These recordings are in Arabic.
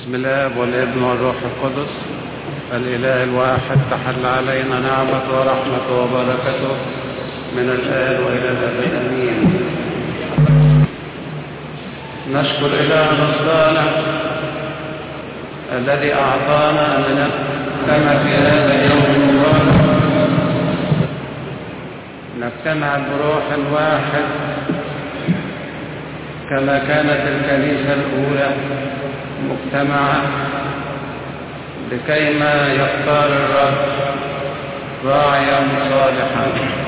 بسم الله والابن والروح القدس الإله الواحد تحل علينا نعمة ورحمة وبركته من الآن وإلى الأبد آمين. نشكر إله رسولنا الذي أعطانا أن نجتمع في هذا اليوم المبارك، نجتمع بروح واحد كما كانت الكنيسة الأولى مجتمعة لكيما يختار الرب راعيا صالحا.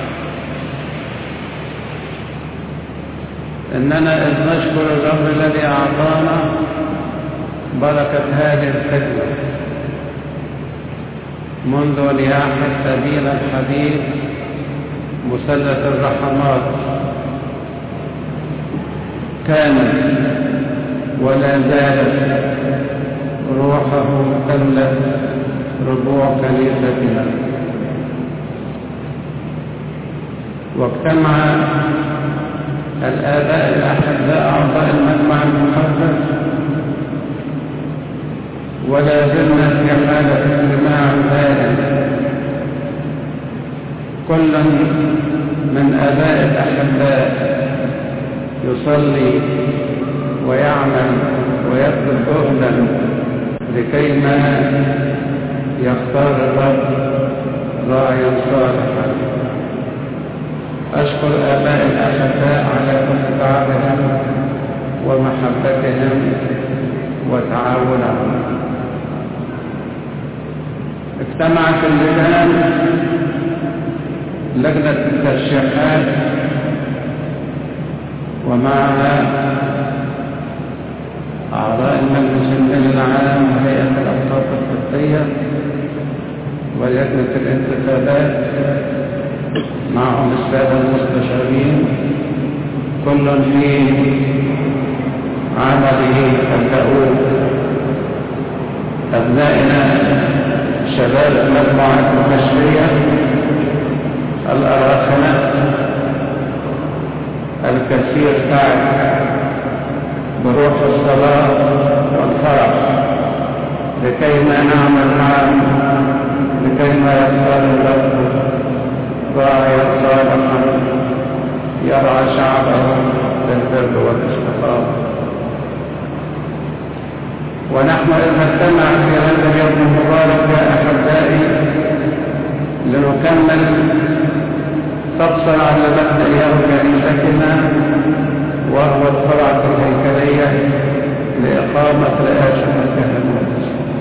إننا إذ نشكر الرب الذي أعطانا بركة هذه الخدمة منذ نياحة أبينا الحبيب مثلث الرحمات، كانت ولا زالت روحه تملأ ربوع كنيستنا، واجتمع الآباء الأحباء أعضاء المجمع المقدس، ولا زلنا في حالة اجتماع دائم. كل من آباء الأحباء يصلي ويعمل ويبذل جهدا لكيما يختار الرب راعيا صالحا. أشكر آباء الأحباء على كل تعبهم ومحبتهم وتعاونهم. اجتمعت اللجان، لجنة الترشيحات ومعها أعضاء المجلس المالي العام وهيئة الأوقاف القبطية ولجنة الانتخابات معهم السادة المستشارين، كل في عمله الدؤوب. أبنائنا شباب المجموعة التشريعية الأراخنة الكثير تعب بروح الصلاة والفرح لكيما نعمل معا لكيما يختار الرب راعيا صالحا يرعى شعبه بالبر والاستقامة. ونحن إذ نجتمع في هذا اليوم المبارك يا أحبائي لنكمل تقصر على مبدأ إياه كنيستنا، وهو القرعة الهيكلية لإقامة رئاسة الكهنوت.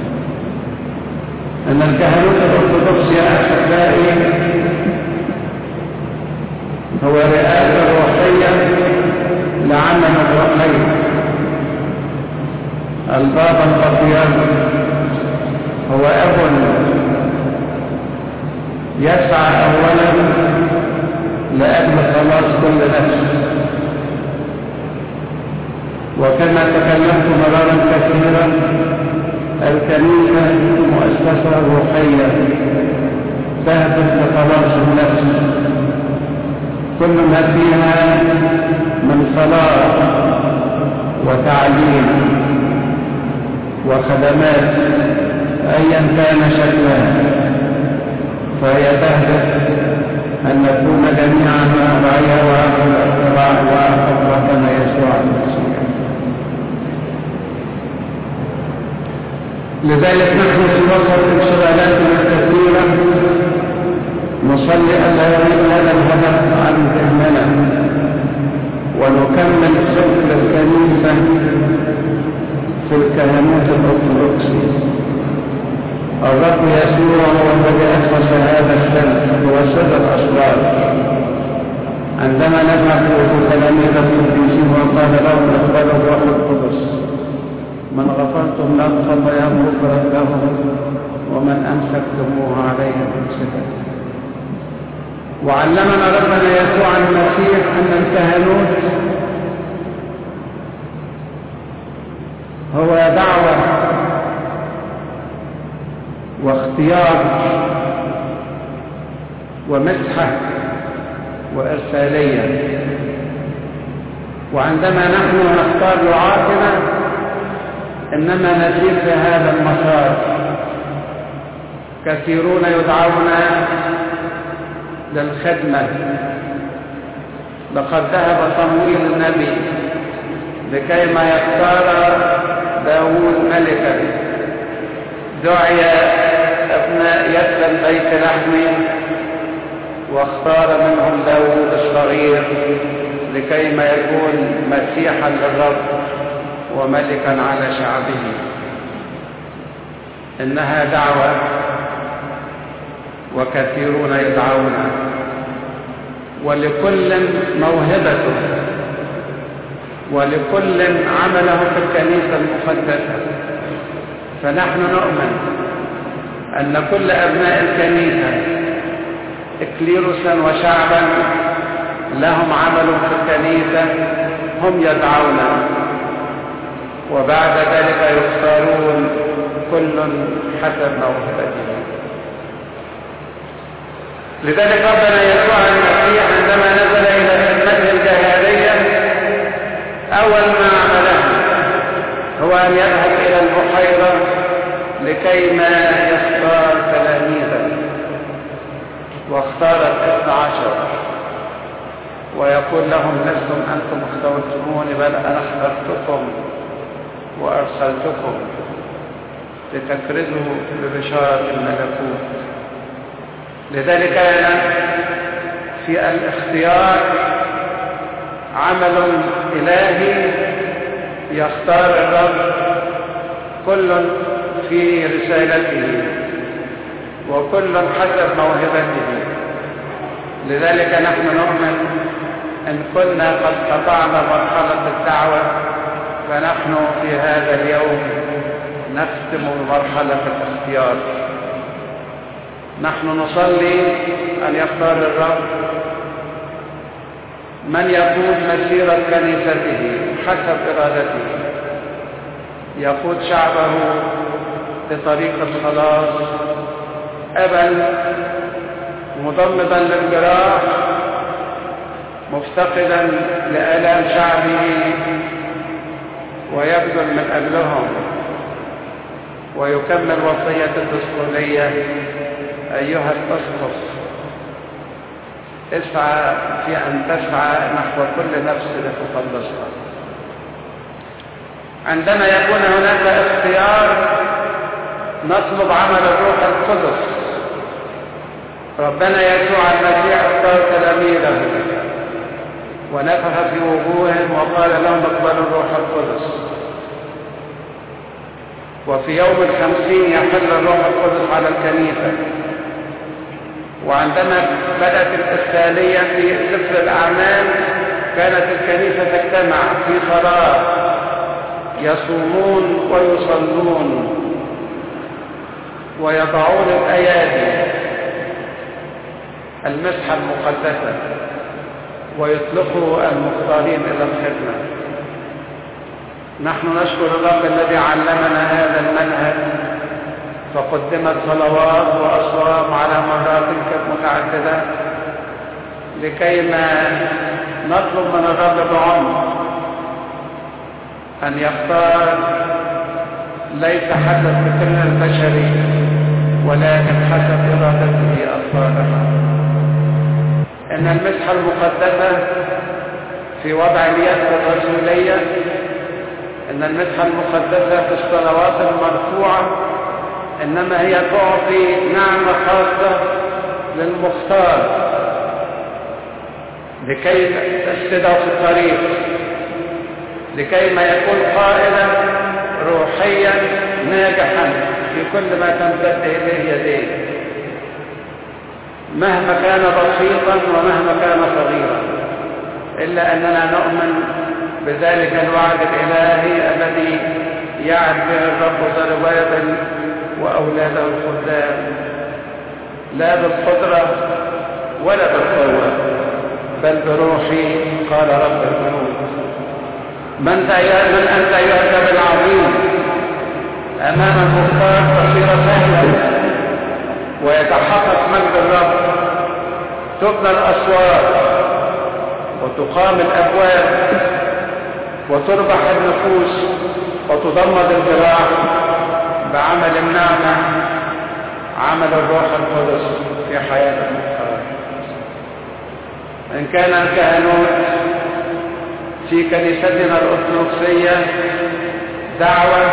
أن الكهنوت الأرثوذكس يا أحبائي هو رئاسة روحية لعمل روحي. البابا البطريرك هو أب يسعى أولا لأجل خلاص كل نفس، وكما تكلمت مرارا كثيرا الكنيسة مؤسسة روحية تهدف لخلاص النفس، كل ما فيها من صلاة وتعليم وخدمات أيا كان شكلها، فهي تهدف أن نكون جميعا رعيا وأخذ ربنا يسوع المسيح. لذلك نحن في وسط انشغالاتنا الكثيرة نصلي ألا يغيب هذا الهدف عن ذهننا، ونكمل سلك الكنيسة في الكهنوت الأرثوذكسي. الرب يسوع هو الذي أسس هذا السلك، هو سر الأسرار. عندما نذهب تلاميذ القديسين وقال لهم اقبلوا الروح القدس، من غفرتم لهم خطاياهم غفرت لهم، ومن أمسكتموه عليهم امسكت. وعلمنا ربنا يسوع المسيح أن الكهنوت هو دعوة واختيار ومسحة وإرسالية. وعندما نحن نختار رعاتنا إنما نسير في هذا المسار. كثيرون يدعون للخدمة. لقد ذهب صموئيل النبي لكيما يختار داود ملكا. دعي أبناء يثرب بيت لحم واختار منهم داود الصغير لكيما يكون مسيحا للرب وملكا على شعبه. إنها دعوة وكثيرون يدعون، ولكل موهبته ولكل عمله في الكنيسة المقدسة. فنحن نؤمن أن كل أبناء الكنيسة إكليروسا وشعبا لهم عمل في الكنيسة، هم يدعون وبعد ذلك يختارون كل حسب موهبته. لذلك ربنا يسوع المسيح عندما نزل إلى خدمته الجهادية أول ما عمله هو أن يذهب إلى البحيرة لكيما يختار تلاميذا، واختار 12 ويقول لهم لستم أنتم اخترتموني بل أنا اخترتكم وأرسلتكم لتكرزوا ببشارة الملكوت. لذلك في الاختيار عمل إلهي يختار الرب كل في رسالته وكل حسب موهبته. لذلك نحن نؤمن إن كنا قد قطعنا مرحلة الدعوة فنحن في هذا اليوم نختم مرحلة الاختيار. نحن نصلي أن يختار الرب من يقود مسيرة كنيسته حسب إرادته، يقود شعبه لطريق الخلاص، أبا مضمدا للجراح مفتقدا لآلام شعبه ويبذل من أجلهم ويكمل وصية الدستورية: أيها الأسقف اسعى في أن تسعى نحو كل نفس لتخلصها. عندما يكون هناك اختيار نطلب عمل الروح القدس. ربنا يسوع المسيح اختار تلاميذه ونفخ في وجوههم وقال لهم اقبلوا الروح القدس. وفي يوم 50 يحل الروح القدس على الكنيسة. وعندما بدأت الإرسالية في سفر الأعمال كانت الكنيسة تجتمع في فراغ يصومون ويصلون ويضعون الأيادي المسحة المقدسة ويطلقوا المختارين إلى الخدمة. نحن نشكر الرب الذي علمنا هذا المنهج، فقدمت صلوات وأصوام على مرات متعددة لكيما نطلب من الرب بعمق أن يختار ليس حسب فكرنا البشري ولكن حسب إرادته الصالحة. إن المسحة المقدسة في وضع اليد الرسولية، إن المسحة المقدسة في الصلوات المرفوعة إنما هي تعطي نعمة خاصة للمختار لكي تسدده في الطريق، لكي ما يكون قائدا روحيا ناجحا في كل ما تمتد إليه يديه، مهما كان بسيطا ومهما كان صغيرا، إلا أننا نؤمن بذلك الوعد الإلهي الذي يعد به الرب زربابل وأولاده الخدام، لا بالقدرة ولا بالقوة بل بروحي قال رب الجنود. من أنت أيها النبي العظيم؟ أمام المختار تصير سهلا ويتحقق مجد الرب، تبنى الأسوار وتقام الأبواب وتربح النفوس وتضمد الجراح بعمل النعمة، عمل الروح القدس في حياة المختار. إن كان الكهنوت في كنيستنا الأرثوذكسية دعوة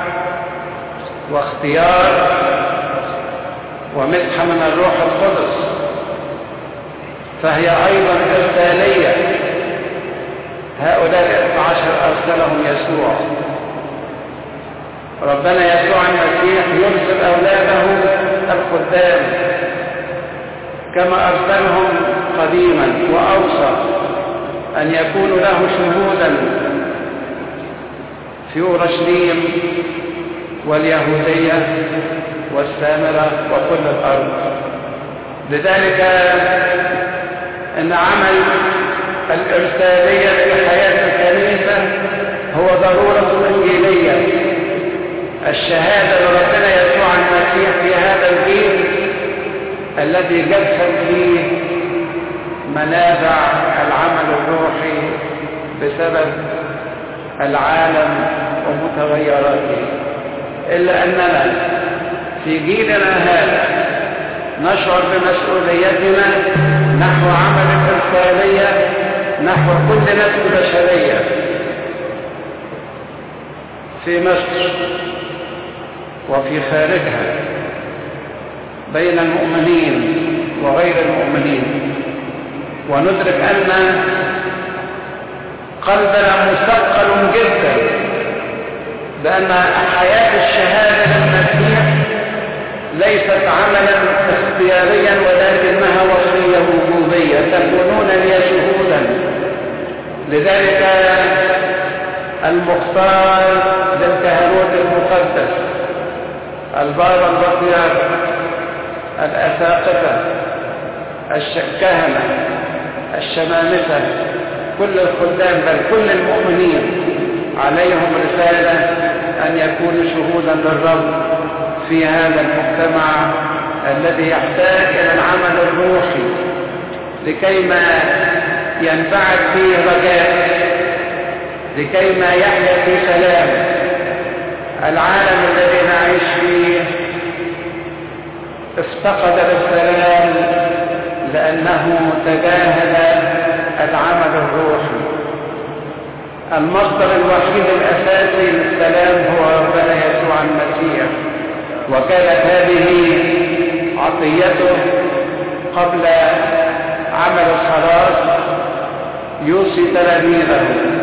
واختيار ومسحة من الروح القدس، فهي أيضا إرسالية. هؤلاء 12 أرسلهم يسوع. ربنا يسوع المسيح يرسل أولاده الخدام كما أرسلهم قديما، وأوصى أن يكونوا له شهودا في أورشليم واليهودية والسامرة وكل الأرض. لذلك أن عمل الإرسالية في حياة الكنيسة هو ضرورة إنجيلية. الشهادة لربنا يسوع المسيح في هذا الجيل الذي جسد فيه منابع العمل الروحي بسبب العالم ومتغيراته. إلا أننا في جيلنا هذا نشعر بمسؤوليتنا نحو عمل الإرسالية نحو كل نفس بشرية في مصر وفي خارجها، بين المؤمنين وغير المؤمنين، وندرك أن قلبنا مثقل جدا بأن حياة الشهادة للمسيح ليست عملا اختياريا ولكنها وصية وجوبية، تكونون لي شهودا. لذلك المختار للكهنوت المقدس، البابا البطريرك، الأساقفة، الكهنة، الشمامسة، كل الخدام بل كل المؤمنين عليهم رسالة أن يكونوا شهودا للرب في هذا المجتمع الذي يحتاج إلى العمل الروحي لكيما ينبعث فيه رجاء، لكيما يحيا في سلام. العالم الذي نعيش فيه افتقد السلام لأنه تجاهل العمل الروحي. المصدر الوحيد الأساسي للسلام هو ربنا يسوع المسيح، وكانت هذه عطيته قبل عمل الخلاص. يوصي تلاميذه: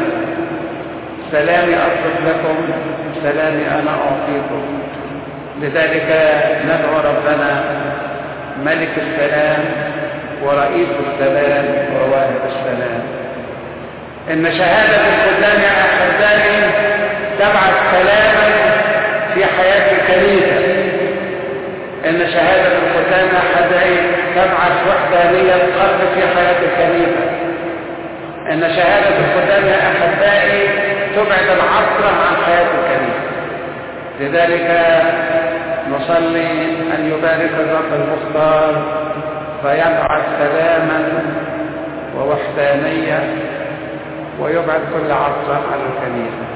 سلامي أترك لكم، سلامي أنا أعطيكم. لذلك ندعو ربنا ملك السلام ورئيس السلام وواهب السلام. إن شهادة الخدام يا أحبائي تبعث سلاما في حياة الكنيسة. إن شهادة الخدام يا أحبائي تبعث وحدانية قلب في حياة الكنيسة. إن شهادة الخدام يا أحبائي تبعد العصر عن حياة الكنيسة. لذلك نصلي أن يبارك الرب المختار فيبعث سلاما ووحدانية ويبعد كل عصر عن الكنيسة.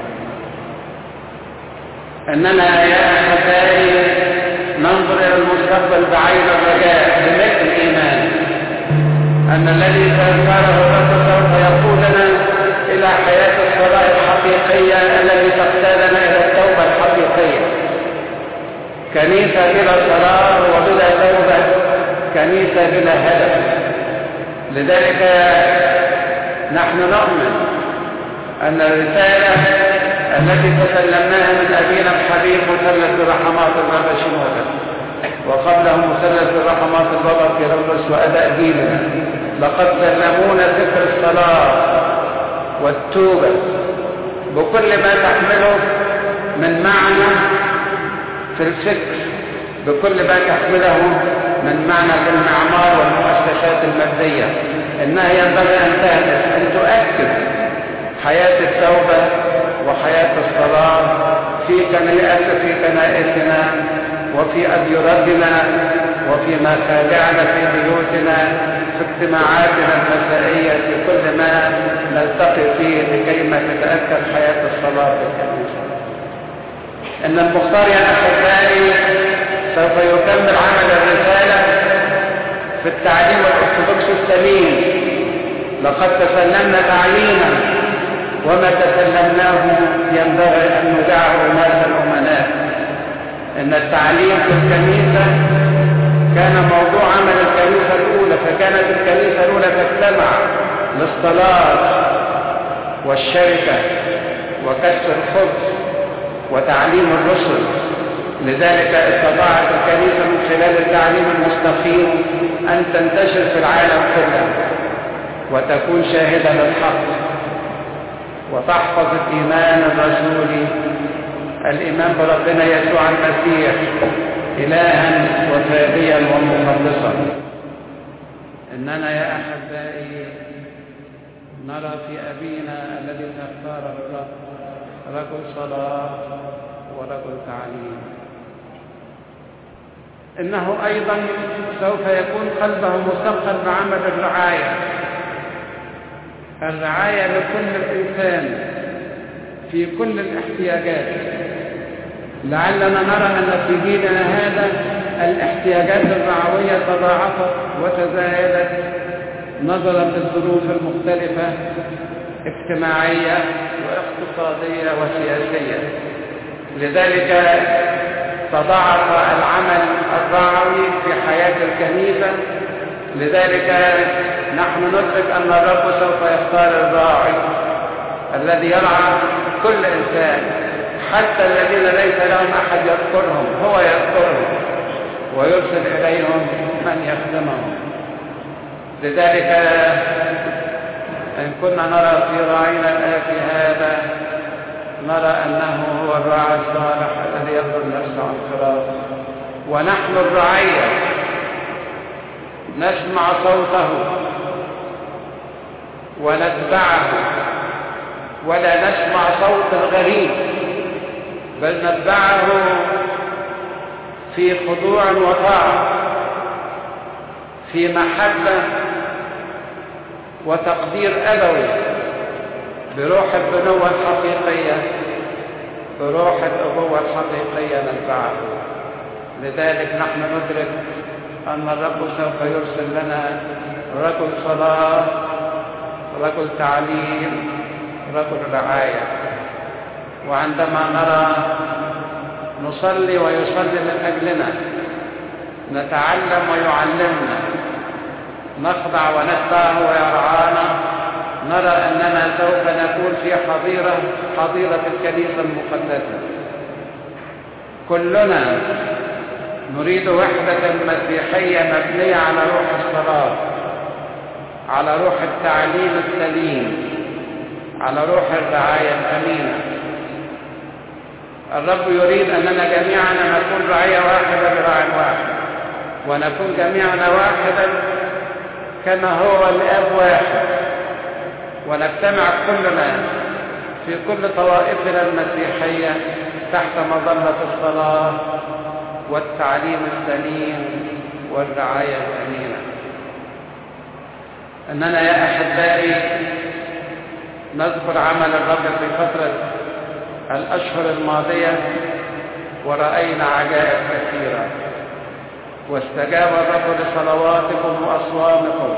إننا يا أحبائي ننظر إلى المستقبل بعين الرجاء بمثل الإيمان أن الذي سيختاره الرب سوف يقودنا إلى حياة الصلاة الحقيقية التي تقتادنا إلى التوبة الحقيقية. كنيسة بلا صلاة وبلا توبة كنيسة بلا هدف. لذلك نحن نؤمن أن الرسالة التي تسلمناها من أبينا الحبيب مثلث رحمات البابا شنودة، وقبله مثلث رحمات البابا كيرلس وأداء ديننا، لقد سلمونا فكر الصلاة والتوبة بكل ما تحمله من معنى في الفكر، بكل ما تحمله من معنى في المعمار والمؤسسات المادية. إنها ينبغي أن تهدف أن تؤكد حياة التوبة وحياة الصلاة في كنائسنا وفي أديرتنا وفي مخادعنا في بيوتنا، في اجتماعاتنا المسائية، في كل ما نلتقي فيه لكي ما تتأكد حياة الصلاة في الكنيسة. إن المختار يا أحبائي سوف يكمل عمل الرسالة في التعليم الأرثوذكسي السليم. لقد تسلمنا تعليما، وما تسلمناه ينبغي أن ندعه ناس الأمناء. إن التعليم في الكنيسة كان موضوع عمل الكنيسة الأولى، فكانت الكنيسة الأولى تجتمع للصلاة والشركة وكسر الخبز وتعليم الرسل. لذلك استطاعت الكنيسة من خلال التعليم المستقيم أن تنتشر في العالم كله وتكون شاهدة للحق وتحفظ الإيمان الرسولي، الإيمان بربنا يسوع المسيح إلها وفاديا ومخلصا. إننا يا أحبائي نرى في أبينا الذي اختاره الرب رجل صلاة ورجل تعليم. إنه أيضا سوف يكون قلبه مثقل بعمل الرعاية لكل الإنسان في كل الاحتياجات. لعلنا نرى أن في جيلنا هذا الاحتياجات الرعوية تضاعفت وتزايدت نظرا للظروف المختلفة اجتماعية واقتصادية وسياسية. لذلك تضاعف العمل الرعوي في حياة الكنيسة. لذلك نحن ندرك أن الرب سوف يختار الراعي الذي يرعى كل إنسان، حتى الذين ليس لهم أحد يذكرهم هو يذكرهم ويرسل إليهم من يخدمهم. لذلك إن كنا نرى في راعينا الآتي هذا نرى أنه هو الراعي الصالح الذي يبذل نفسه عن خلاص، ونحن الرعية نسمع صوته ونتبعه، ولا نسمع صوت الغريب، بل نتبعه في خضوع وطاعة، في محبة وتقدير أبوي، بروح البنوة الحقيقية، بروح الأبوة الحقيقية نتبعه. لذلك نحن ندرك أن الرب سوف يرسل لنا رجل صلاة، رجل تعليم، رجل رعاية. وعندما نرى نصلي ويصلي من أجلنا، نتعلم ويعلمنا، نخضع ونتبعه ويرعانا، نرى أننا سوف نكون في حظيرة الكنيسة المقدسة. كلنا نريد وحدة مسيحية مبنية على روح الصلاة، على روح التعليم السليم، على روح الرعاية الأمينة. الرب يريد أننا جميعنا نكون رعية واحدة براع واحد، ونكون جميعنا واحدا كما هو الآب واحد، ونجتمع كلنا في كل طوائفنا المسيحية تحت مظلة الصلاة والتعليم السليم والرعاية الأمينة. أننا يا أحبائي نذكر عمل الرب في فترة الأشهر الماضية، ورأينا عجائب كثيرة، واستجاب الرب لصلواتكم وأصوامكم،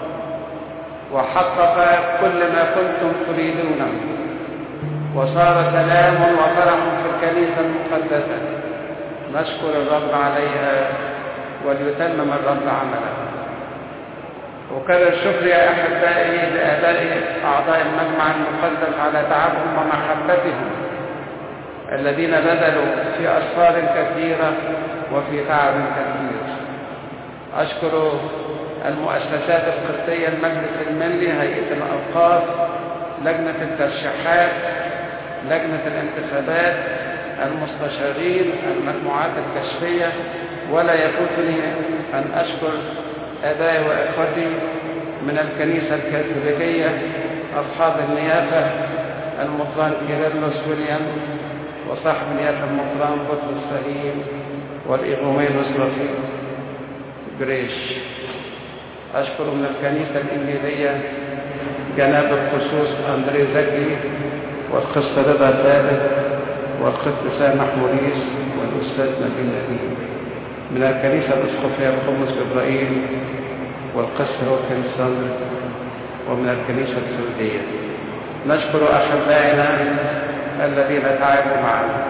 وحقق كل ما كنتم تريدونه، وصار سلام وفرح في الكنيسة المقدسة. نشكر الرب عليها، وليتمم الرب عمله. وكرر الشكر يا أحبائي لآباء أعضاء المجمع المقدس على تعبهم ومحبتهم الذين بذلوا في أسفار كثيرة وفي تعب كثير. أشكر المؤسسات القبطية، المجلس الملي، هيئة الأوقاف، لجنة الترشيحات، لجنة الانتخابات، المستشارين، المجموعات الكشفية، ولا يفوتني أن أشكر آبائي وإخوتي من الكنيسة الكاثوليكية، أصحاب النيافة المطران كيرلس ويليام، وصاحب النيافة المطران بطرس فهيم، والإغومينوس رفيق جريش. أشكر من الكنيسة الإنجيلية جناب الخصوص أندري زكي والقس رضا ثابت والقس سامح موريس والأستاذ نبيل نديم. من الكنيسة الأسقفية القمص إبراهيم والقس روكن صدر. ومن الكنيسة السعودية نشكر أحبائنا الذين تعبوا معنا،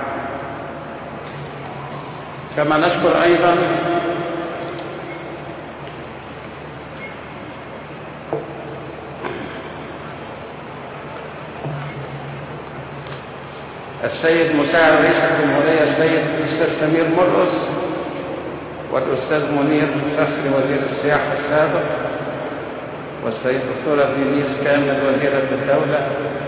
كما نشكر أيضا السيد مساعد رئيس الجمهورية السيد الأستاذ سمير مرقص، والأستاذ منير فخري وزير السياحة السابق، والسيد الدكتورة دينيس كامل وزيرة الدولة،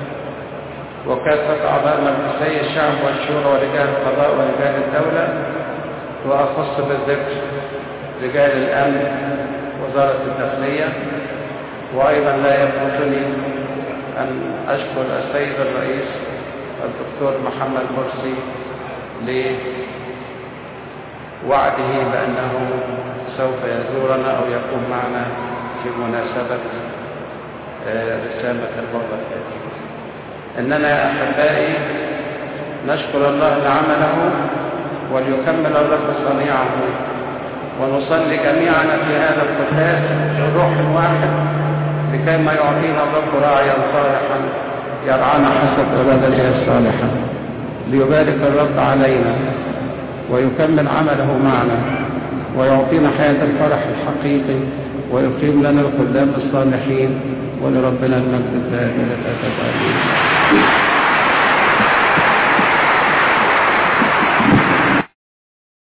وكافة أعضاء مجلسي الشعب والشورى ورجال القضاء ورجال الدولة، وأخص بالذكر رجال الأمن وزارة الداخلية. وأيضا لا يفوتني أن أشكر السيد الرئيس الدكتور محمد مرسي لوعده بأنه سوف يزورنا أو يكون معنا في مناسبة رسالة البابا الثاني. إننا يا أحبائي نشكر الله لعمله، وليكمل الرب صنيعه، ونصلي جميعا في هذا القداس بروح واحد لكي ما يعطينا الرب راعيا صالحا يرعانا حسب إرادته الصالحة، ليبارك الرب علينا ويكمل عمله معنا ويعطينا حياة الفرح الحقيقي، ويقيم لنا الخدام الصالحين، ولربنا المجد الدائم إلى الأبد.